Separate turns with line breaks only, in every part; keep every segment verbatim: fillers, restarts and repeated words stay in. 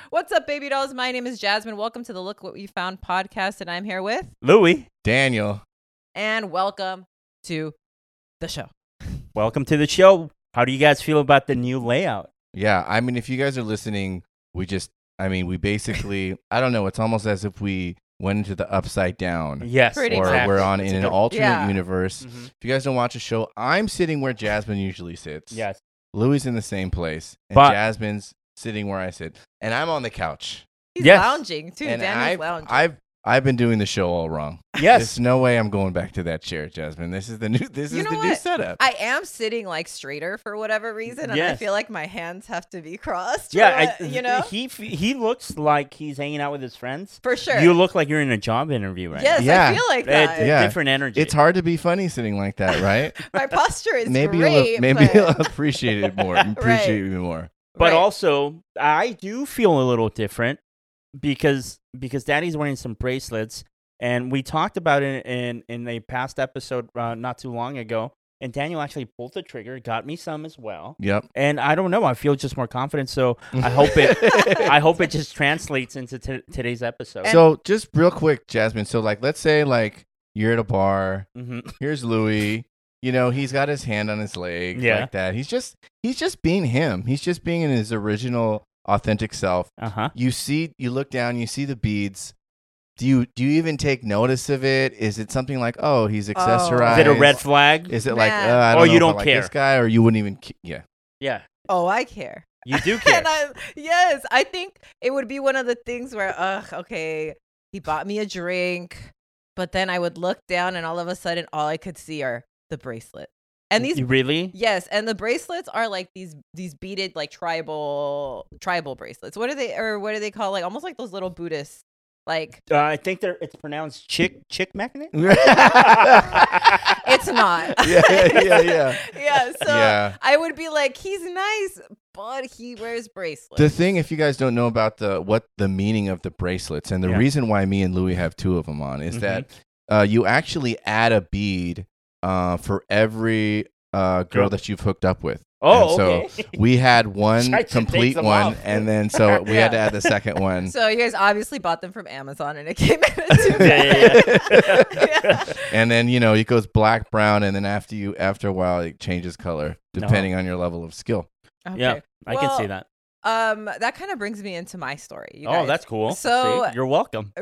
What's up, baby dolls? My name is Jasmine. Welcome to the Look What We Found podcast, and I'm here with
Louie.
Daniel.
And welcome to the show.
Welcome to the show. How do you guys feel about the new layout?
Yeah, I mean, if you guys are listening, we just, I mean, we basically, I don't know, it's almost as if we went into the upside down.
Yes.
Pretty
Or
exactly.
we're on
It's
in
a
an
good-
alternate
Yeah.
universe.
Mhm.
If you guys don't watch a show, I'm sitting where Jasmine usually sits.
Yes.
Louie's in the same place. And
But-
Jasmine's sitting where I sit. And I'm on the couch.
He's
Yes.
lounging, too.
and
Daniel's
I've,
lounging.
I've, I've been doing the show all wrong.
Yes.
There's no way I'm going back to that chair, Jasmine. This is the new, this
You
is
know
the new
what?
setup.
I am sitting like straighter for whatever reason, and I
Yes.
feel like my hands have to be crossed.
Yeah.
for
I,
what- you know,
He he looks like he's hanging out with his friends.
for sure.
You look like you're in a job interview right
yes,
Yeah.
I feel like
now. It-
that.
Yeah.
Different energy.
It's hard to be funny sitting like that, right?
My posture is
maybe
great.
you'll, maybe
but,
you'll appreciate it more. Appreciate me more.
But
right.
also, I do feel a little different because because Daddy's wearing some bracelets, and we talked about it in in a past episode uh, not too long ago. And Daniel actually pulled the trigger, got me some as well.
Yep.
And I don't know, I feel just more confident. So I hope it I hope it just translates into t- today's episode.
So just real quick, Jasmine. So like, let's say like you're at a bar.
hmm
Here's Louie. You know, he's got his hand on his leg
Yeah.
like that. He's just he's just being him. He's just being in his original, authentic self.
Uh huh.
You see, you look down, you see the beads. Do you do you even take notice of it? Is it something like, oh, he's accessorized?
Is it a red flag?
Is it like, uh,
Man.
I
Or
don't know
you
if I
don't
like
care?
this guy, or you wouldn't even? Ki- yeah.
Yeah,
Oh, I care.
you do care.
and I, yes, I think it would be one of the things where, ugh, okay, he bought me a drink, but then I would look down, and all of a sudden, all I could see are the bracelet. And these,
You really?
yes, and the bracelets are like these these beaded like tribal tribal bracelets. What are they, or what do they call, like almost like those little Buddhist, like
Uh, I think they're it's pronounced chick chick magnet.
it's not.
Yeah, yeah, yeah.
yeah. So
Yeah.
I would be like, he's nice, but he wears bracelets.
The thing, if you guys don't know about the what the meaning of the bracelets, and the
Yeah.
reason why me and Louie have two of them on, is
Mhm.
that uh, you actually add a bead uh, for every uh, girl
Girl.
that you've hooked up with.
Oh,
And so
okay.
we had one
Tried to take
complete
them
one,
off.
and then so we had to
Yeah.
add the second one.
So you guys obviously bought them from Amazon, and it came in a two
Yeah,
pack. Yeah.
And then you know it goes black, brown, and then after you after a while it changes color
No.
depending on your level of skill.
Okay.
Yeah, I can see
Well,
that.
Um, that kind of brings me into my story. You
Oh,
guys.
that's cool.
So-
See, you're welcome.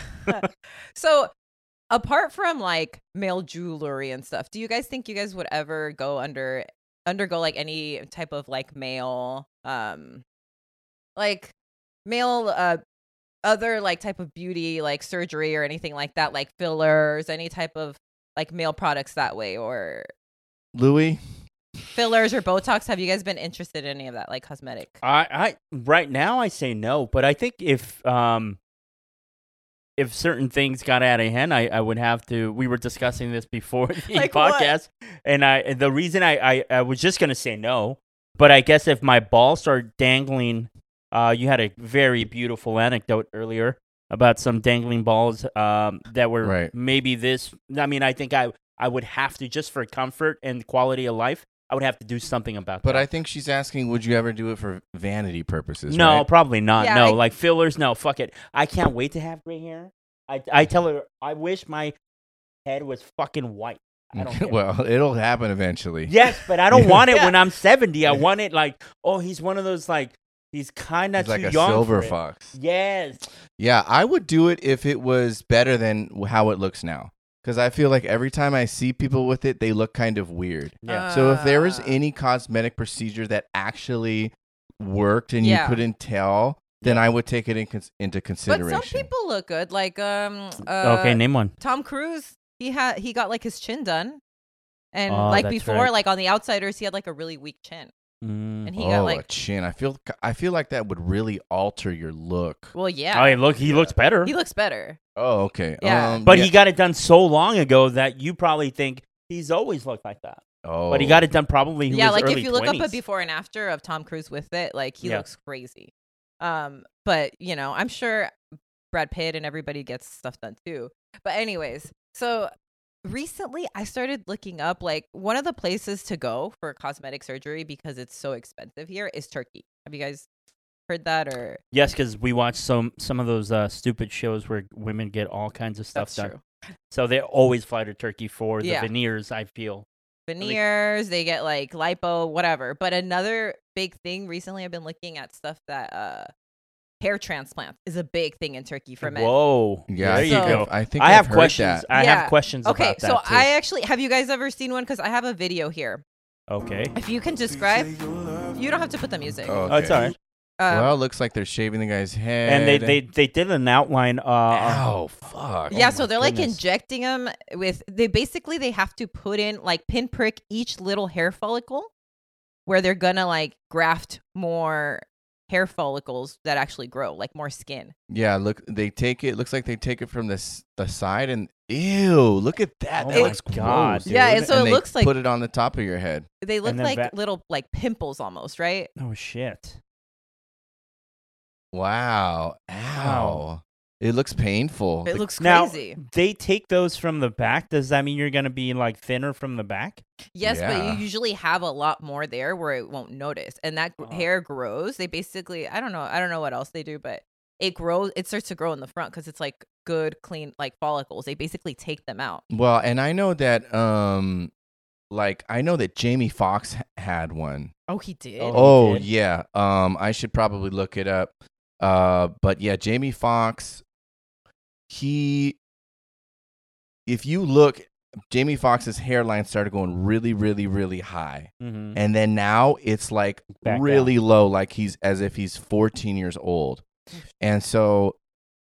so apart from like male jewelry and stuff, do you guys think you guys would ever go under undergo like any type of like male um like male uh other like type of beauty like surgery or anything like that, like fillers, any type of like male products that way, or
Louie,
fillers or Botox? Have you guys been interested in any of that, like cosmetic?
I, I right now I say no, but I think if um if certain things got out of hand, I, I would have to. We were discussing this before the
Like what?
podcast, and I the reason I, I I was just gonna say no, but I guess if my balls start dangling, uh, you had a very beautiful anecdote earlier about some dangling balls um that were
Right.
maybe this. I mean, I think I I would have to, just for comfort and quality of life, I would have to do something about
but
that.
I think she's asking, would you ever do it for vanity purposes?
No,
right?
probably not.
Yeah,
no,
I-
like fillers. No, fuck it. I can't wait to have gray hair. I I tell her I wish my head was fucking white. I don't care.
Well, it'll happen eventually.
Yes, but I don't want it
Yeah.
when I'm seventy. I want it like, oh, he's one of those like he's kind of
It's like
too
a
young
silver
for it.
fox.
Yes.
Yeah, I would do it if it was better than how it looks now. Because I feel like every time I see people with it, they look kind of weird.
Yeah.
So if there was
Uh,
any cosmetic procedure that actually worked and
Yeah.
you couldn't tell, then I would take it in cons- into
But
consideration.
some people look good, like um uh,
okay, name one.
Tom Cruise. He had he got like his chin done, and
Oh,
like
that's
before,
right.
like on The Outsiders, he had like a really weak chin,
Mm.
and he
oh,
got
a
like,
chin. I feel I feel like that would really alter your look.
well, yeah,
Oh, he look he looks better.
he looks better.
Oh, okay.
Yeah.
Um,
but
yeah.
he got it done so long ago that you probably think he's always looked like that.
Oh.
But he got it done probably. in
Yeah,
his
like if
early
you look up a
twenties.
before and after of Tom Cruise with it, like he
Yeah.
looks crazy. Um, but you know, I'm sure Brad Pitt and everybody gets stuff done too. But anyways, so recently I started looking up like one of the places to go for cosmetic surgery because it's so expensive here is Turkey. Have you guys heard that or?
Yes, because we watch some some of those uh, stupid shows where women get all kinds of stuff
That's
done.
true.
So they always fly to Turkey for the
Yeah.
veneers, I feel.
Veneers, they get like lipo, whatever. But another big thing recently, I've been looking at stuff that uh, hair transplant is a big thing in Turkey for men.
Whoa.
Yeah,
there
I
you
think
So-
go.
I think
I
I've
have
heard
questions.
that.
I
Yeah.
have questions
Okay,
about that
so
too.
I actually have you guys ever seen one? Because I have a video here.
Okay.
If you can describe, you don't have to put the music.
Oh,
Oh, it's
okay.
all right.
Um,
Well, it looks like they're shaving the guy's head.
And they, they, they did an outline. Uh,
Ow, fuck.
yeah,
oh
so
my
they're like
goodness.
injecting them with. They basically they have to put in like pinprick each little hair follicle, where they're gonna like graft more hair follicles that actually grow, like more skin.
Yeah, look, they take it. Looks like they take it from the s- the side, and ew, look at that.
Oh
that
my
looks
God,
gross,
Yeah,
dude.
and so
And
it
they
looks like-
put it on the top of your head.
They look
And then
like
va-
little like pimples almost, right?
Oh, shit.
Wow, ow,
Wow.
it looks painful.
It
The-
looks
Now,
crazy.
they take those from the back. Does that mean you're going to be like thinner from the back?
Yes, but
Yeah.
you usually have a lot more there where it won't notice, and that gr-
Uh-huh.
hair grows. They basically, I don't know, I don't know what else they do, but it grows. It starts to grow in the front because it's like good, clean, like follicles. They basically take them out.
well, and I know that, um, like I know that Jamie Foxx h- had one.
Oh, he did.
Oh, he
Oh
did?
yeah. Um, I should probably look it up. Uh, but yeah, Jamie Foxx. He, if you look, Jamie Foxx's hairline started going really, really, really high,
Mm-hmm.
and then now it's like
Back
really low, like he's as if he's fourteen years old, and so,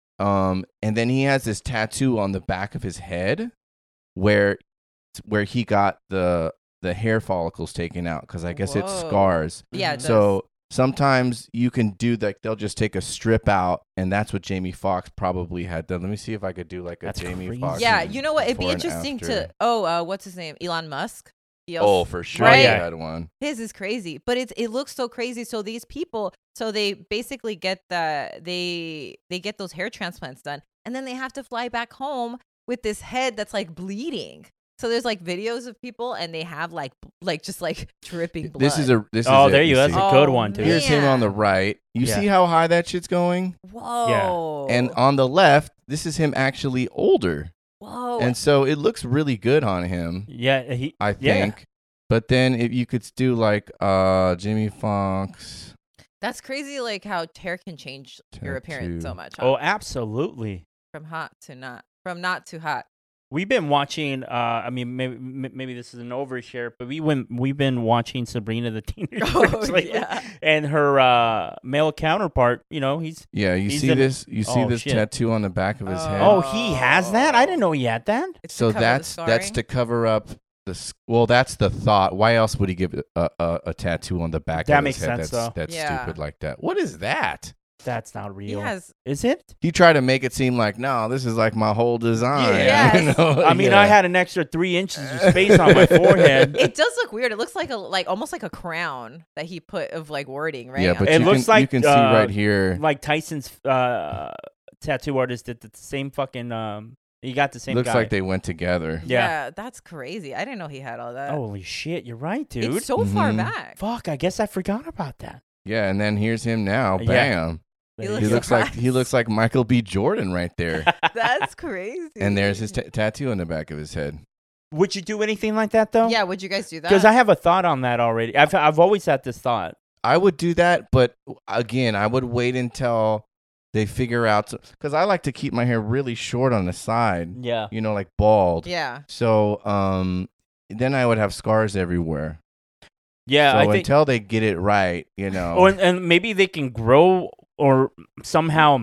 um, and then he has this tattoo on the back of his head, where, where he got the the hair follicles taken out because I guess it's
Whoa.
scars.
Yeah, it
So sometimes you can do like they'll just take a strip out, and that's what Jamie Foxx probably had done. Let me see if I could do like a
That's
Jamie
crazy.
Foxx.
yeah, you know what? It'd be
before and
interesting
after.
to. Oh, uh, what's his name? Elon Musk. He
Oh,
also-
for sure,
Right?
he
Yeah.
had one.
His is crazy, but it's it looks so crazy. So these people, so they basically get the they they get those hair transplants done, and then they have to fly back home with this head that's like bleeding. So there's like videos of people, and they have like b- like just like dripping blood.
This is a this
Oh,
is
there
it,
you go. That's
see.
a good
Oh,
one, too.
Here's him on the
man.
right. You
Yeah.
see how high that shit's going?
Whoa.
And on the left, this is him actually older.
whoa.
And so it looks really good on him,
Yeah, he.
I
Yeah.
think. But then if you could do like uh Jamie Foxx.
That's crazy. Like how hair can change your appearance so
Tattoo.
much.
Oh,
Huh?
absolutely.
From hot to not. From not to hot.
We've been watching. Uh, I mean, maybe maybe this is an overshare, but we went. We've been watching Sabrina the Teenage
Oh,
Witch lately,
yeah.
and her uh, male counterpart. You know, he's.
Yeah, you
He's
see
in-
this you see
oh,
this
shit.
tattoo on the back of his head.
Oh, he has that. I didn't know he had that.
It's to
So
cover the
that's that's
scarring.
to cover up the s- well. That's the thought. Why else would he give a, a, a, a tattoo on the back
That
of
makes
his head?
sense,
that's
though.
that's
Yeah.
stupid like that. What is that?
That's not
He
real.
has.
Is it?
He tried to make it seem like no, this is like my whole design.
Yes.
you know?
I mean,
Yeah.
I had an extra three inches of space on my forehead.
It does look weird. It looks like a like almost like a crown that he put of like wording, right?
Yeah,
on
but
It
you
looks
can,
like,
you can see
uh,
right here.
Like Tyson's uh, tattoo artist did the same fucking. Um, he got the same.
Looks
guy.
like they went together.
yeah. that's crazy. I didn't know he had all that.
Holy shit! You're right, dude.
it's so far
Mhm.
back.
Fuck. I guess I forgot about that.
Yeah, and then here's him now.
Yeah.
Bam.
He
There
looks
He
you go.
looks like he looks like Michael B. Jordan right there.
That's crazy.
And there's his t- tattoo on the back of his head.
Would you do anything like that though?
Yeah, would you guys do that?
Because I have a thought on that already. I've I've always had this thought.
I would do that, but again, I would wait until they figure out. Because I like to keep my hair really short on the side,
Yeah.
you know, like bald.
yeah.
So um, then I would have scars everywhere.
Yeah.
so
I think.
until they get it right, you know.
Or and maybe they can grow or somehow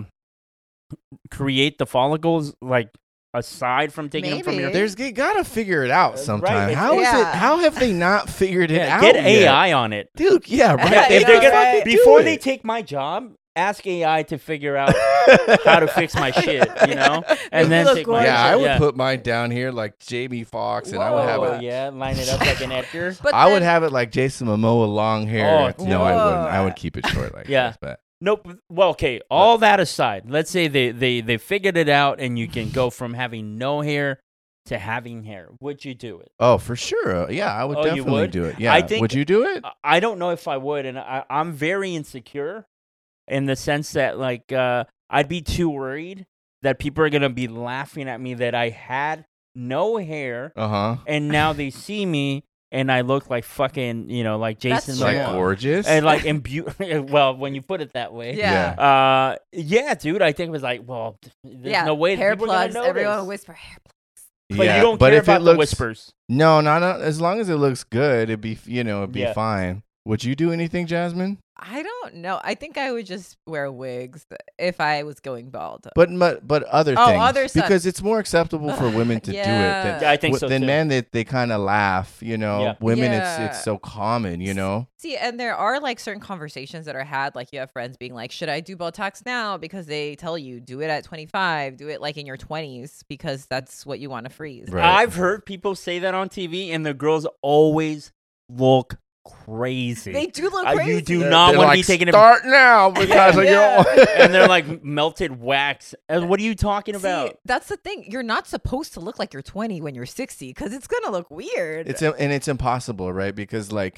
create the follicles like aside from taking them from your.
Maybe.
There's you gotta figure it out
Uh,
sometime.
right,
How is
yeah.
it? How have they not figured it
Yeah,
out?
get
yet?
A I on it.
dude. Yeah, right.
Yeah,
They
if they're
can
gonna,
fucking do
before
it.
they take my job, ask A I to figure out how to fix my shit, you know, and
You
then
look
take my.
Yeah, I
shit.
would
yeah.
put mine down here like Jamie Foxx, and I would have
Oh,
it.
yeah, line it up like an Edgar.
But
I would
then-
have it like Jason Momoa, long hair.
Oh,
no, I wouldn't. I
Whoa.
would keep it short like
Yeah.
this. But
Nope. Well, okay. All that aside, let's say they, they, they figured it out, and you can go from having no hair to having hair. Would you do it?
oh, for sure. Yeah, I would
Oh, you
definitely
would?
do it. Yeah,
I think-
would you do it?
I- I don't know if I would, and I, I'm very insecure in the sense that like uh, I'd be too worried that people are gonna be laughing at me that I had no hair,
Uh huh.
and now they see me and I look like fucking, you know, like
That's
Jason
true.
Like
Momoa.
gorgeous.
And like imbu- well, when you put it that way.
Yeah.
Uh, yeah, dude. I think it was like, well, there's
yeah.
no way that
hair
people are gonna
plugs.
notice.
Everyone whisper hair plugs.
But
yeah,
you don't
but
care
if
about
it
the
looks,
whispers.
No, not, not as long as it looks good. It'd be you know it'd be
Yeah.
fine. Would you do anything, Jasmine?
I don't know. I think I would just wear wigs if I was going bald.
But but, but other
Oh,
things
other stuff.
because it's more acceptable for women to do it
Yeah.
than,
I think
w-
so
than
too.
men that they, kind of laugh. You know,
Yeah.
women
Yeah.
it's it's so common. You know,
See, and there are like certain conversations that are had. Like you have friends being like, "Should I do Botox now?" Because they tell you do it at twenty-five, do it like in your twenties because that's what you want to freeze.
Right.
I've heard people say that on T V, and the girls always look crazy.
They do look
Uh,
crazy.
you do
They're-
not
they're
want to
like,
be taking a
start now because like,
Yeah.
you don't.
and they're like melted wax. And what are you talking
See,
about?
that's the thing. You're not supposed to look like you're twenty when you're sixty because it's gonna look weird.
It's im- and it's impossible, right? Because like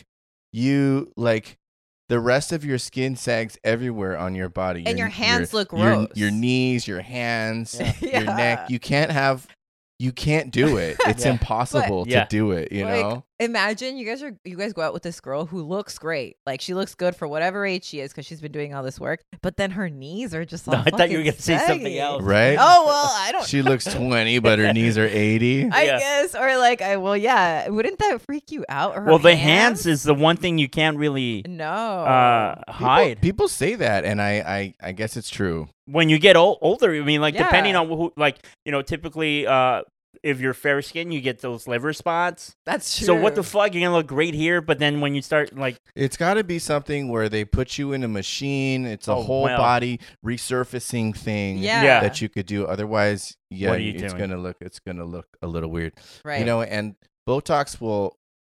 you like the rest of your skin sags everywhere on your body,
And your hands look
your,
gross.
Your knees, your hands,
Yeah.
your neck. You can't have. You can't do it. It's
Yeah.
impossible
But- Yeah.
to do it. You
Like,
know.
imagine you guys are you guys go out with this girl who looks great. Like she looks good for whatever age she is because she's been doing all this work. But then her knees are just all
No, I thought you were
fucking
gonna say something
saggy.
else.
Right?
Oh well, I don't.
She looks twenty, but her knees are eighty.
I
Yeah.
guess, or like, I well, yeah. Wouldn't that freak you out? Or her
Well, the
hands?
hands is the one thing you can't really
no.
uh,
People,
hide.
people say that, and I, I, I guess it's true.
When you get ol- older, I mean, like depending
Yeah.
on who, like you know, typically, uh, if you're fair skin, you get those liver spots.
That's true.
So what the fuck? You're gonna look great here, but then when you start like,
It's got to be something where they put you in a machine. It's a
Oh,
whole
well.
body resurfacing thing
Yeah.
Yeah.
that you could do. Otherwise, yeah,
What are you
it's
doing?
gonna look it's gonna look a little weird.
right?
You know, and Botox will,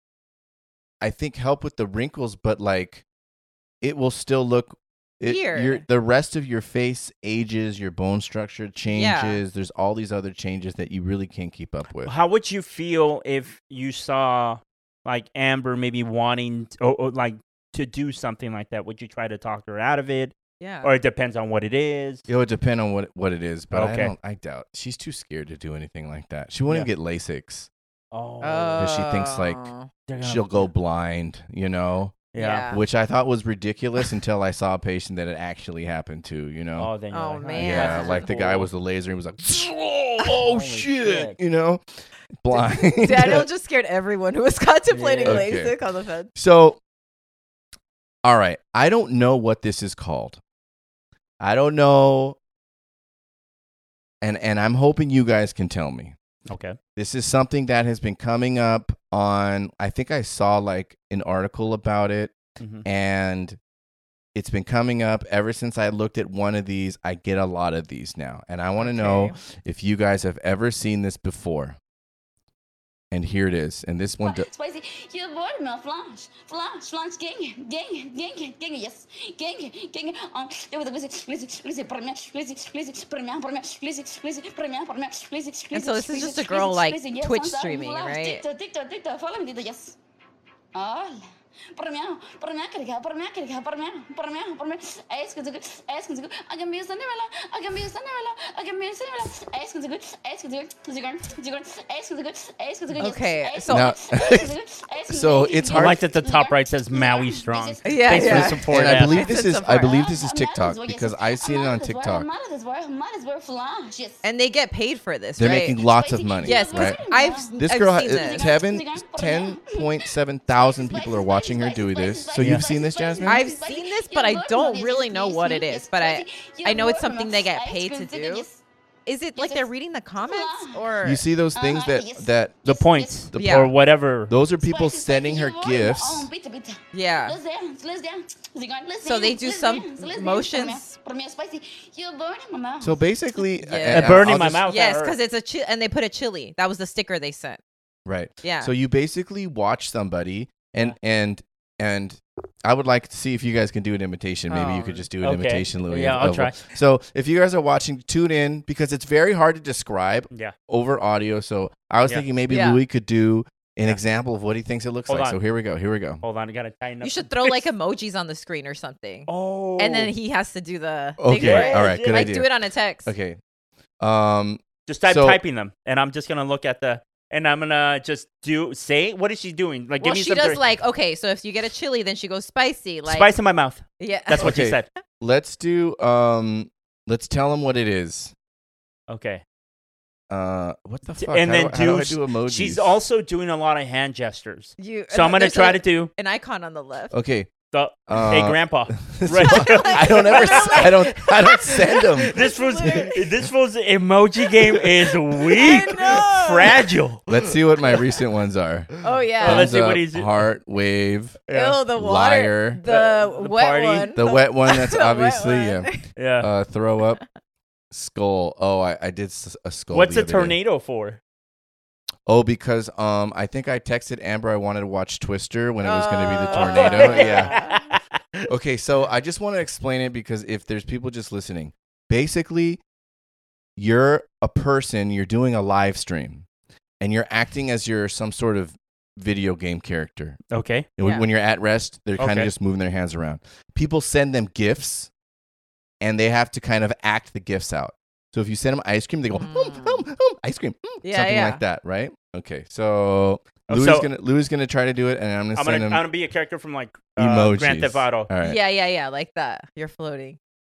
I think, help with the wrinkles, but like, it will still look. It, your,
Weird.
the rest of your face ages, your bone structure changes. There's all these other changes that you really can't keep up with.
how would you feel if you saw like Amber maybe wanting to, or, or, like to do something like that? Would you try to talk her out of it,
yeah.
or it depends on what it is?
It would depend on what what it is, but I
Okay.
don't. I doubt she's too scared to do anything like that. She wouldn't
Yeah.
get LASIX.
Oh,
Because she thinks, like,
Oh.
they're gonna-
She'll go blind, you know,
Yeah.
Yeah.
which I thought was ridiculous until I saw a patient that it actually happened to, you know.
Oh, then you're
Oh,
like,
man.
yeah,
that's
like the guy
cool.
with the laser, he was like, oh,
Holy
shit,
shit.
you know, blind.
Daniel just scared everyone who was contemplating
Yeah.
Okay.
LASIK on the fence.
So, all right, I don't know what this is called. I don't know, and and I'm hoping you guys can tell me.
Okay.
This is something that has been coming up on, I think I saw like an article about it,
Mhm.
and it's been coming up ever since I looked at one of these. I get a lot of these now, and I want to know
Okay.
if you guys have ever seen this before. And here it is. And this one, do-
Spicy, you bored me, flash, flash, flash, gang, gang, gang, gang, yes, gang, gang, um, eu vou dizer, listen, listen, para mim, listen, listen, para mim, para mim, listen, listen, para mim, para mim, listen, listen.
And so this is just a
listen,
girl,
listen,
like,
listen, yes,
Twitch
I'm sorry,
streaming,
flash,
right?
TikTok, TikTok, TikTok, follow me, yes. Olha, para mim, para mim, querido, para mim, querido, para mim, para mim, para mim, é isso que eu digo, é isso que eu digo, I can be a Cinderella, I can be a Cinderella, I can be a Cinderella, é isso que eu digo, é isso que eu digo, digo, digo, é isso que eu digo, é isso que eu digo, yes,
Okay,
é isso
so-
que eu
Now-
digo, é isso que eu digo, é isso que eu
So
digo,
it's
I
hard-
like that the top right says Maui strong.
Yeah,
Thanks
yeah.
for the support.
and I
Ash.
believe
It's
this
a
is, I
support.
believe this is
I'm mad
TikTok
as well, yes.
because I've seen
I'm
it
mad
on
as well,
TikTok.
I'm mad as well, I'm mad as well, flash, yes.
And they get paid for this,
They're
right?
making lots of money.
Yes, 'cause
right?
I've
This
I've
girl,
seen
ha-
this.
ten, ten point seven thousand people are watching her do this. So you've seen this, Jasmine?
I've seen this, but I don't really know what it is. But I I know it's something they get paid to do. Is it like they're reading the comments or?
You see those things
Uh-huh,
that
yes.
that
The points
The-
Yeah.
or whatever.
those are people sending her gifts.
Yeah.
Let's dance, let's dance. Let's
So they
dance,
do
let's
some
dance, let's dance.
motions.
For me, for me, spicy. You're burning my mouth.
So basically,
Yeah.
and
Uh, burning
I'll
my
just-
mouth.
Yes,
that hurt.
because it's a chi- and they put a chili. That was the sticker they sent.
Right.
Yeah.
So you basically watch somebody, and and and I would like to see if you guys can do an imitation. Maybe you
Oh.
could just do an
Okay.
imitation, Louis.
Yeah,
of-
I'll
of-
try.
So if you guys are watching, tune in because it's very hard to describe
Yeah.
over audio. So I was
Yeah.
thinking maybe
Yeah.
Louis could do an
Yeah.
example of what he thinks it looks
Hold
like.
on.
So here we go. Here we go.
Hold on, I gotta tighten up.
You should
the
throw like
face.
emojis on the screen or something.
Oh.
And then he has to do the thing
Okay.
for it.
All right. Good
like
idea.
do it on a text.
Okay. Um.
just type
so-
typing them, and I'm just gonna look at the, and I'm gonna just do say. What is she doing? Like,
Well,
give me
she
some
does
dir-
like okay, so if you get a chili, then she goes spicy. Like
spice in my mouth.
yeah,
That's what she
Okay.
said.
Let's do. Um. Let's tell him what it is.
Okay.
Uh. What the
T-
fuck?
and
how
then
do, how do I
do-
do emojis?
She's also doing a lot of hand gestures.
you.
So I'm gonna
there's
try
a-
to do
an icon on the left.
Okay.
the
Uh,
hey grandpa.
so
Right.
I don't ever. s- I don't. I don't send them.
This fool's this fool's emoji game is weak,
know.
fragile.
Let's see what my recent ones are.
Oh yeah.
Well, let's
Thumbs
see what
up,
he's-
heart, wave,
Ew, the water,
Liar.
the,
The- the
wet
party.
one,
the wet one. That's
the wet
obviously
one.
yeah.
Yeah.
Uh, throw up, skull. Oh, I, I did s- a skull.
What's
the
a
other day.
tornado for?
Oh, because um, I think I texted Amber I wanted to watch Twister when it was going to be the
Oh.
tornado. Yeah. Okay, so I just want to explain it because if there's people just listening, basically, you're a person, you're doing a live stream, and you're acting as you're some sort of video game character.
Okay.
And when-
Yeah.
When you're at rest, they're kind of
Okay.
just moving their hands around. People send them gifts, and they have to kind of act the gifts out. So if you send them ice cream, they go,
Mm.
"Hum, hum, hum," ice cream, hum,"
Yeah,
something
yeah.
like that, right? Okay, so
Oh,
Louis
so-
gonna Louis gonna try to do it, and I'm gonna
I'm
send
gonna
him
I'm gonna be a character from like uh,
emojis.
Grand Theft Auto.
All right.
Yeah, yeah, yeah, like that. You're floating.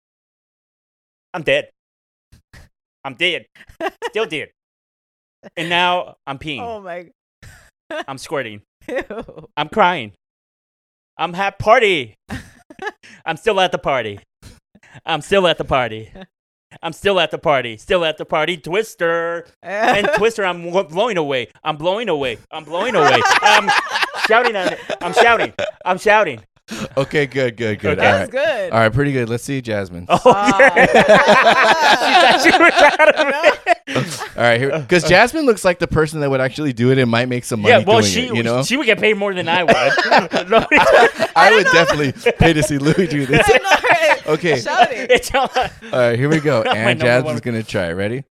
I'm dead. I'm dead. Still dead. And now I'm peeing.
Oh my.
I'm squirting.
Ew.
I'm crying. I'm at party. I'm still at the party. I'm still at the party. I'm still at the party. Still at the party. Twister. And Twister, I'm w- blowing away. I'm blowing away. I'm blowing away. I'm shouting at it. I'm shouting. I'm shouting.
Okay, good, good, good.
Okay.
All
That's
right.
good.
All right, pretty good. Let's see Jasmine.
Oh,
Ah.
yeah. She's actually out of it.
All right, here because Jasmine looks like the person that would actually do it and might make some money
Yeah, well,
doing
she
it. You know,
she would get paid more than I would.
I would definitely pay to see Louis do this.
I know, right?
Okay.
Shouting.
It's all-
All right, here we go.
My
And
number
Jasmine's
one-
gonna try. Ready?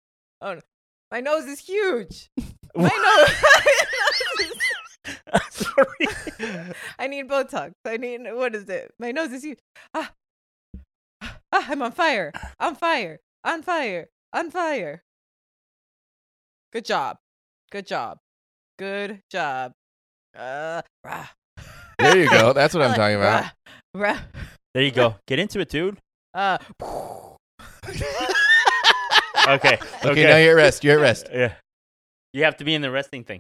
My nose is huge. My nose.
Sorry.
I need Botox. I need what is it? My nose is huge. Ah, ah, I'm on fire. On fire. On fire. On fire. Good job. Good job. Good job. Uh, rah.
There you go. That's what
I
I'm
like
talking about.
Rah, rah.
There you go. Get into it, dude.
Uh,
Okay.
Okay, now you're at rest. You're at rest.
Yeah. You have to be in the resting thing.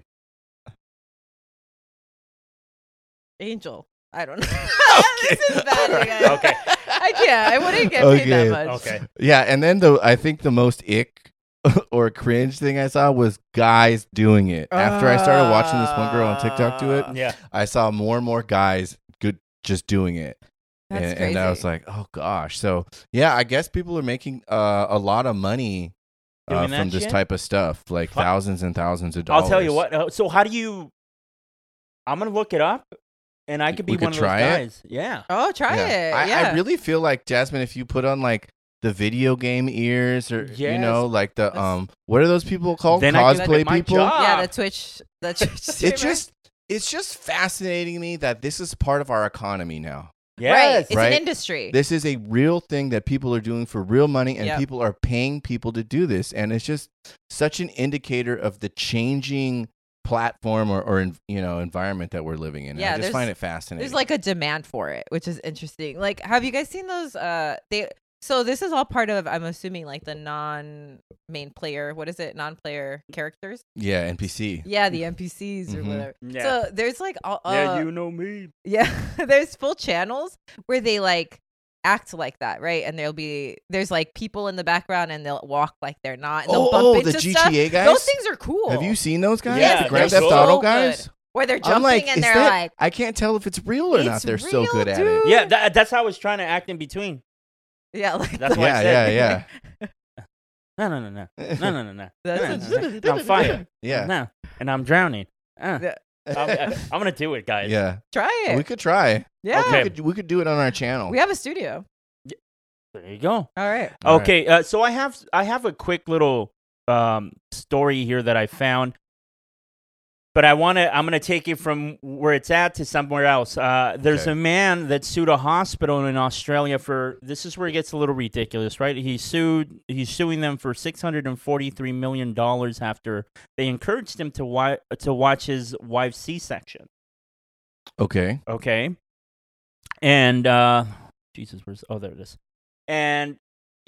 Angel. I don't know. This is bad, you guys.
Okay.
I can't. I wouldn't get paid that
Okay.
much.
Okay.
Yeah, and then the I think the most ick or cringe thing I saw was guys doing it. After I started watching this one girl on TikTok do it,
Yeah.
I saw more and more guys good just doing it.
That's
and,
crazy.
and I was like, oh gosh. So yeah, I guess people are making uh, a lot of money uh,
Doing that
from this
shit?
type of stuff, like
Fuck.
thousands and thousands of dollars.
I'll tell you what. uh, So how do you? I'm gonna look it up, and I could be
We could
one of those
try it?
guys. Yeah.
oh, try
Yeah.
it.
I,
yeah.
I really feel like Jasmine, if you put on like the video game ears, or you
Yes.
know, like the
That's-
um, what are those people called?
Then I can
Cosplay
quit my
people.
job.
yeah, the Twitch. The Twitch.
It
streamer.
just, it's just fascinating to me that this is part of our economy now.
Yes.
right. It's
Right?
an industry.
This is a real thing that people are doing for real money, and
Yep.
people are paying people to do this, and it's just such an indicator of the changing platform or, or in, you know environment that we're living in.
Yeah,
I just
there's-
find it fascinating.
There's like a demand for it, which is interesting. Like, have you guys seen those? Uh, they. So this is all part of. I'm assuming like the non-main player. What is it? Non-player characters.
yeah, N P C.
Yeah, the N P Cs or
Mhm.
whatever.
Yeah.
So there's like all. Uh,
yeah, you know me.
Yeah, there's full channels where they like act like that, right? And there'll be there's like people in the background and they'll walk like they're not. And they'll
Oh,
bump
oh,
into
the G
stuff.
T A guys.
Those things are cool.
Have you seen those guys?
Yeah,
the Grand
they're
Theft
so
Auto
good.
guys.
Where they're
I'm
jumping
like,
and
is
they're
that-
like,
I can't tell if it's real or not.
It's
They're so
real,
good at
dude.
it.
Yeah, that, that's how I was trying to act in between.
yeah, like
That's
the-
why I
Yeah,
said.
yeah, yeah.
No, no, no, no, no, no, no, no.
That's
no, no, no. I'm fire.
Yeah.
No, and I'm drowning. Uh,
Yeah.
I'm, I'm gonna do it, guys.
Yeah,
try it.
we could try.
yeah,
Okay.
We could, we could do it on our channel.
we have a studio.
There you go.
All right.
All right.
Okay, uh, so I have I have a quick little um, story here that I found. but I want to. I'm going to take it from where it's at to somewhere else. Uh, there's
Okay.
a man that sued a hospital in Australia for. This is where it gets a little ridiculous, right? He sued. He's suing them for six hundred and forty-three million dollars after they encouraged him to wi- to watch his wife's C-section.
Okay.
Okay, and uh, Jesus, where's? Oh, there it is. And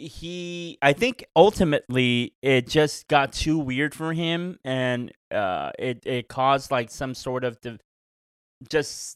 he, I think, ultimately, it just got too weird for him, and uh, it it caused like some sort of div- just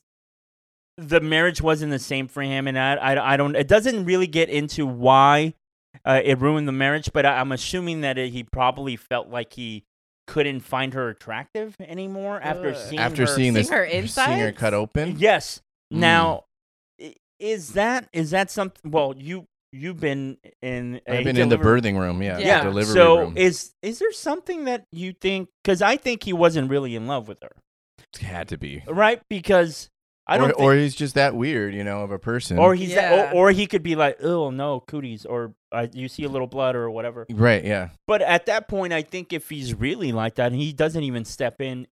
the marriage wasn't the same for him, and I, I, I don't. It doesn't really get into why uh, it ruined the marriage, but I, I'm assuming that it, he probably felt like he couldn't find her attractive anymore after
Ugh.
seeing
After
her.
seeing
Seeing
this,
her
seeing her
insides?
cut open.
Yes.
Mm.
Now, i- is that is that something? Well, you you've been in. A
I've been in the
delivery-
birthing room. Yeah.
Yeah.
The delivery
so
room.
is is there something that you think? Because I think he wasn't really in love with her,
It had to be.
right? Because I don't.
or,
think,
or he's just that weird, you know, of a person.
or he's that,
Yeah.
or, or he could be like, oh no, cooties, or uh, you see a little blood or whatever.
right. Yeah.
But at that point, I think if he's really like that, he doesn't even step in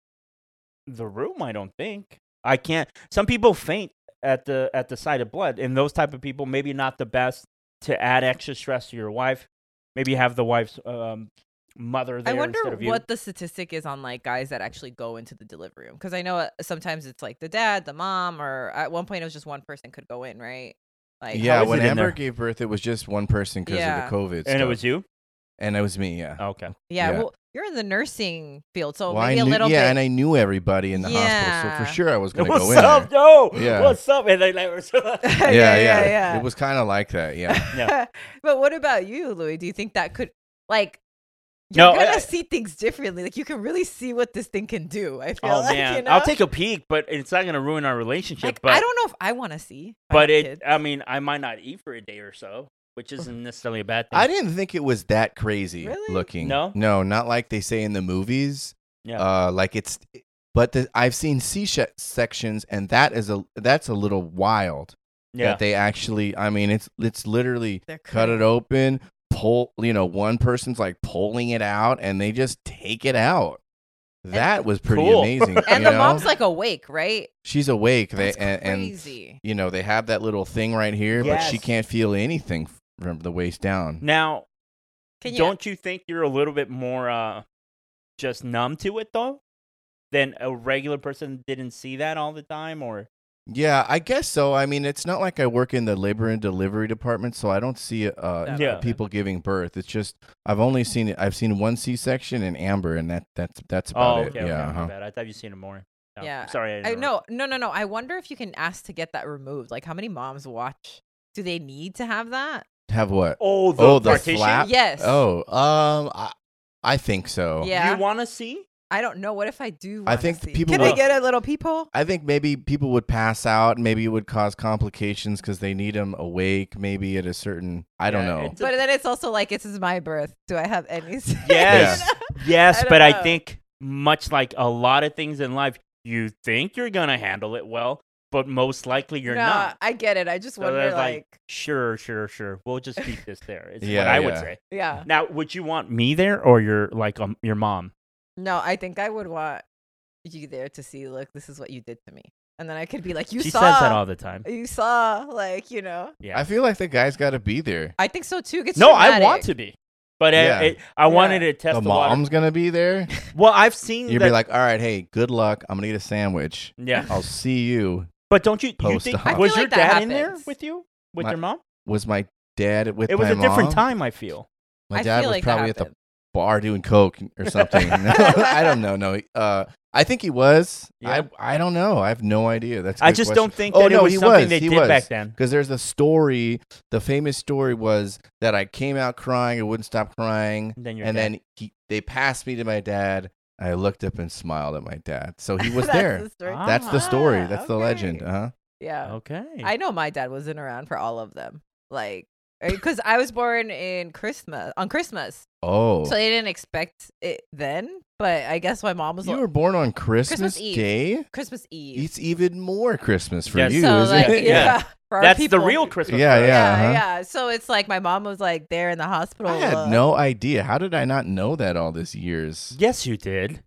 the room. I don't think I can't. Some people faint at the at the sight of blood, and those type of people maybe not the best to add extra stress to your wife. Maybe have the wife's um, mother there
I wonder
instead of you.
what the statistic is on like guys that actually go into the delivery room, because I know uh, sometimes it's like the dad, the mom, or at one point it was just one person could go in, right? Like
Yeah.
how is
When
it in
Amber
there?
gave birth, it was just one person because
Yeah.
of the COVID.
and
stuff.
it was you.
And it was me. Yeah.
Okay.
yeah,
yeah.
well, you're in the nursing field, so
Well, I
maybe a
knew-
little
yeah,
bit.
and I knew everybody in the hospital, so
Yeah.
for sure I was going to
What's
go in
up,
there.
yo?
Yeah.
What's up? And they, like,
yeah,
Yeah,
yeah,
yeah,
yeah.
It was kind of like that. Yeah.
Yeah.
But what about you, Louis? Do you think that could like?
No,
You're gonna
I-
see things differently. Like you can really see what this thing can do. I feel
Oh
like,
man,
you know?
I'll take a peek, but it's not gonna ruin our relationship.
Like
but
I don't know if I want to see. I
but
have
it,
kids.
I mean, I might not eat for a day or so, which isn't necessarily a bad thing.
I didn't think it was that crazy
Really?
looking.
No?
No, not like they say in the movies.
Yeah.
Uh, like it's, but the, I've seen C sections, and that is a that's a little wild.
yeah.
That they actually, I mean, it's it's literally
They're
cut it
crazy.
open, pull. You know, one person's like pulling it out, and they just take it out. That was pretty
Cool.
amazing.
And
you
the
know?
mom's like awake, right?
she's awake. They
That's
and, and
crazy.
you know they have that little thing right here, but she
Yes.
can't feel anything from the waist down.
Now,
Can you?
don't you think you're a little bit more uh, just numb to it though, than a regular person didn't see that all the time, or
Yeah, I guess so. I mean, it's not like I work in the labor and delivery department, so I don't see uh,
That
Yeah.
often.
people giving birth. It's just I've only seen it. I've seen one C-section in Amber, and that that's that's about
oh,
it.
okay, okay,
yeah,
my
uh-huh.
bad. I thought you seen it more. No,
Yeah,
sorry. I,
I
interrupted.
no, no, no, no. I wonder if you can ask to get that removed. Like, how many moms watch? Do they need to have that?
Have what?
Oh, the
Oh, the
partition.
flap?
Yes.
Oh, um, I, I think so.
Yeah.
You want to see?
I don't know. What if I do?
I
wanna
think
see?
people
Can
would-
I get a little peephole?
I think maybe people would pass out. Maybe it would cause complications because they need them awake. Maybe at a certain. I don't
Yeah,
know.
it's a-
But then it's also like, this is my birth. Do I have any? say?
Yes. Yes,
I don't
but I
know.
think much like a lot of things in life, you think you're gonna handle it well, but most likely you're
Nah,
not.
I get it. I just
So
wonder,
they're
like,
sure, sure, sure. We'll just keep this there. Is
Yeah,
what I would
yeah.
say.
yeah.
Now, would you want me there or your like um, your mom?
No, I think I would want you there to see, look, this is what you did to me. And then I could be like, you
she
saw.
says that all the time.
You saw, like, you know.
Yeah.
I feel like the guy's got to be there.
I think so too. It's
no, I want
traumatic.
to be, but
Yeah.
I, I, I wanted
Yeah.
to test
The
the, water.
mom's gonna be there.
Well, I've seen.
You'd
that,
be like, all right, hey, good luck. I'm gonna eat a sandwich.
yeah.
I'll see you.
But don't you? You
Post
think
op. I
was
feel
your
like that
dad in there
happens.
with you with
My-
your mom?
Was my dad with
It was
my
a different
mom?
time. I feel.
My
I
dad
feel
was
like that
probably at the
happened.
bar doing coke or something. I don't know. No, uh, I think he was.
Yeah.
I I don't know. I have no idea. That's. a
I
good
just
question.
don't think
Oh,
that
no,
it was
he
something
was.
they
He
did back
was.
then.
Because there's a story. The famous story was that I came out crying. I wouldn't stop crying,
And then your
and
dad.
then he, they passed me to my dad. I looked up and smiled at my dad. So he was
That's
there.
the story.
That's the story.
Ah,
That's the
okay.
legend. Uh huh.
Yeah.
Okay.
I know my dad wasn't around for all of them. Like, because I was born in Christmas, on Christmas.
Oh,
So they didn't expect it then. But I guess my mom was
you
like,
were born on Christmas,
Christmas Eve.
Day.
Christmas Eve.
It's even more Christmas for
Yes.
you,
so,
isn't
like,
it?
yeah.
Yeah.
for our
That's
people.
the real Christmas.
Yeah,
for us.
yeah.
Yeah,
uh-huh.
yeah. So it's like my mom was like there in the hospital.
I had
uh,
no idea. How did I not know that all these years?
Yes, you did.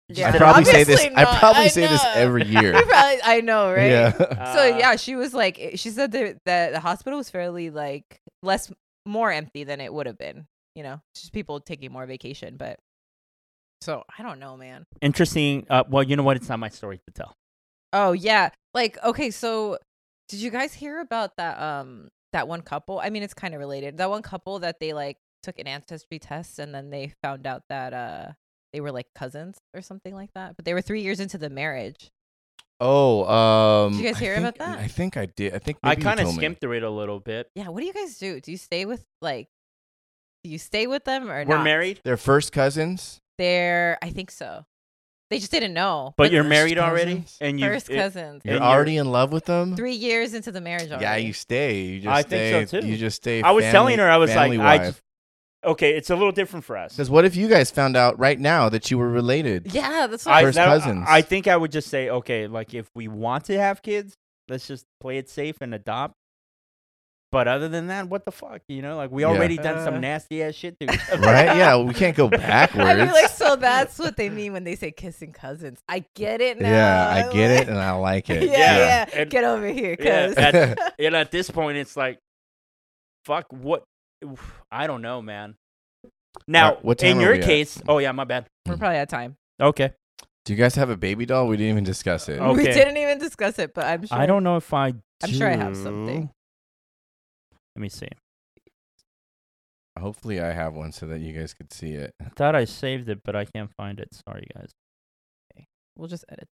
Yeah.
I probably say this.
Obviously
I
not.
probably
I
say this
know.
every year.
You probably- I know, right?
Yeah.
So
Uh,
yeah, she was like, she said that, that the hospital was fairly like less, more empty than it would have been. You know, just people taking more vacation. But so I don't know, man.
Interesting. Uh, well, you know what? It's not my story to tell.
Oh yeah, like okay. So did you guys hear about that? Um, that one couple. I mean, it's kind of related. That one couple that they like took an ancestry test and then they found out that uh they were like cousins or something like that. But they were three years into the marriage.
Oh, um.
Did you guys
I
hear
think-
about that?
I think I did. I think
I
maybe you
kind of
told me.
skimmed through it a little bit.
Yeah. What do you guys do? Do you stay with like? Do you stay with them or
We're
not?
married,
They're first cousins.
They're. I think so. They just didn't know.
but you're
First
married already,
cousins?
and you
First cousins.
You're
And you're-
already in love with them.
Three years into the marriage already.
Yeah, you stay. You just
I
stay,
think so, too.
You just stay.
I was telling her, I was like, I just, okay, it's a little different for us.
Because what if you guys found out right now that you were related?
Yeah, that's what
I,
I,
First
that-
cousins.
I think I would just say, okay, like if we want to have kids, let's just play it safe and adopt. But other than that, what the fuck, you know? Like we
Yeah.
already done
Uh.
some nasty ass shit to each other.
Right? Yeah, we can't go backwards.
I mean, like, so that's what they mean when they say kissing cousins. I get it now.
yeah, I get
Like-
it, and I like it.
Yeah, yeah.
And-
Get over here,
Yeah,
cuz.
at, and at this point, it's like, fuck, what? I don't know, man. Now,
Uh, what time
in
are
your
we at?
case, oh yeah, my bad.
We're probably out of time.
Okay,
Do you guys have a baby doll? We didn't even discuss it.
Oh.
We
Okay.
didn't even discuss it, but I'm sure.
I don't know if I.
I'm sure I have
do.
something.
Let me see.
Hopefully, I have one so that you guys could see it.
I thought I saved it, but I can't find it. Sorry, guys.
We'll just edit.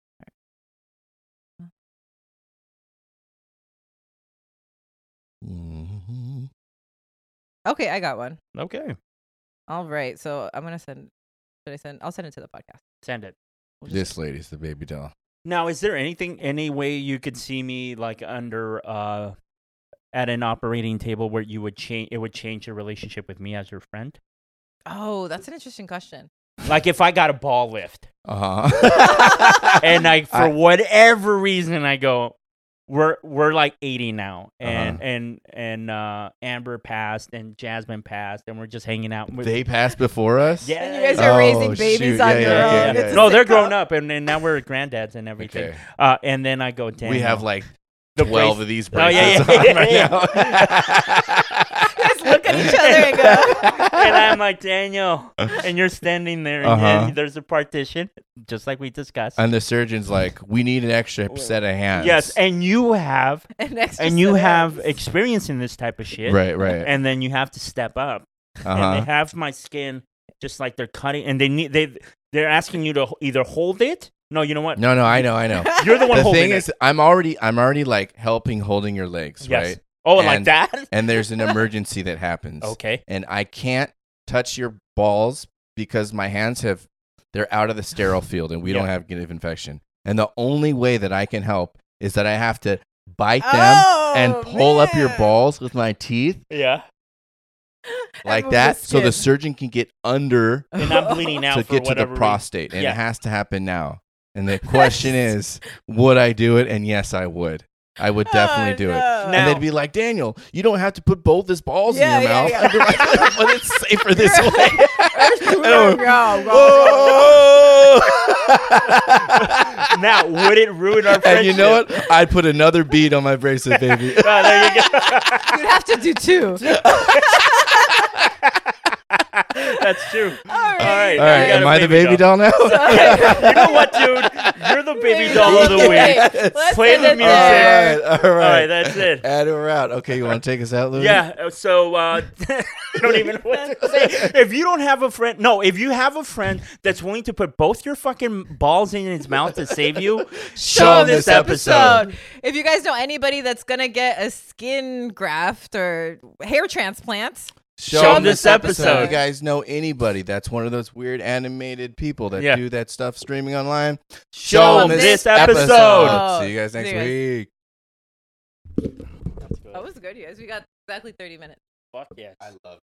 Mhm.
Okay, I got one.
Okay,
All right. So I'm gonna send. Should I send? I'll send it to the podcast.
send it.
We'll just-
This lady's the baby doll.
Now, is there anything, any way you could see me like under, uh, at an operating table where you would change, it would change your relationship with me as your friend?
Oh, that's an interesting question.
Like if I got a ball lift
Uh huh.
and like for
I-
whatever reason I go, we're we're like eighty now, and
Uh-huh.
and and uh, Amber passed and Jasmine passed, and we're just hanging out. With,
They passed before us.
yeah,
And you guys are
Oh,
raising babies
shoot.
on
Yeah,
your
yeah,
own.
yeah, yeah.
It's a
no, they're
sitcom.
grown up, and, and now we're granddads and everything.
Okay.
Uh, and then I go, Daniel.
We have like
the
twelve
brace-
of these
Oh, yeah,
bracelets
yeah,
on right
yeah,
now.
Guys look at each other and go.
And I'm like, Daniel, and you're standing there, and,
Uh-huh.
and there's a partition, just like we discussed.
And the surgeon's like, we need an extra set of hands.
Yes, and you have,
An extra
and you
set of
have
hands.
experience in this type of shit,
Right, right.
and then you have to step up. And they
Uh-huh.
have my skin just like they're cutting, and they need they they're asking you to h- either hold it. No, you know what?
No, no, I know, I know.
You're the one
The
holding
thing
it.
is, I'm already, I'm already like helping holding your legs,
Yes.
right?
Oh, like
And-
that?
And there's an emergency that happens.
Okay.
And I can't touch your balls because my hands have, they're out of the sterile field and we don't
Yeah.
have give infection. And the only way that I can help is that I have to bite them
Oh,
and pull up your
man.
balls with my teeth
Yeah.
like
move
that
the
so the
skin.
surgeon can get under
And I'm bleeding out
to
for
get to the
whatever reason.
prostate. And
Yeah.
it has to happen now. And the question is, would I do it? And yes, I would. I would definitely
Oh,
do it.
no.
Now-
And they'd be like, Daniel, you don't have to put both his balls
Yeah,
in your
yeah,
mouth.
yeah.
I'd be like, but it's safer this way.
Go, go, go.
Whoa!
Now, would it ruin our friendship?
And you know what? I'd put another bead on my bracelet, baby.
Oh, there you go.
You'd have to do two.
That's true.
All right.
All right.
All right,
You got
am
a
I the baby doll, now?
You know what, dude? You're the baby
Baby
doll of the
doll.
week.
Yes.
Let's
Play
end
the
it
music.
All
there.
right, all right.
All right, that's it.
And we're out. Okay, you want to take us out, Louis?
Yeah. uh, So uh, I don't even know what to say. If you don't have a friend, no. If you have a friend that's willing to put both your fucking balls in his mouth to save you, show him this episode.
If you guys know anybody that's gonna get a skin graft or hair transplant,
Show,
Show 'em
them
this episode.
You guys know anybody that's one of those weird animated people that
Yeah.
do that stuff streaming online?
Show
'em
this
this
episode.
See you guys next
See you guys.
week.
That's good.
that was good, you guys. We got exactly thirty minutes.
Fuck yes.
I love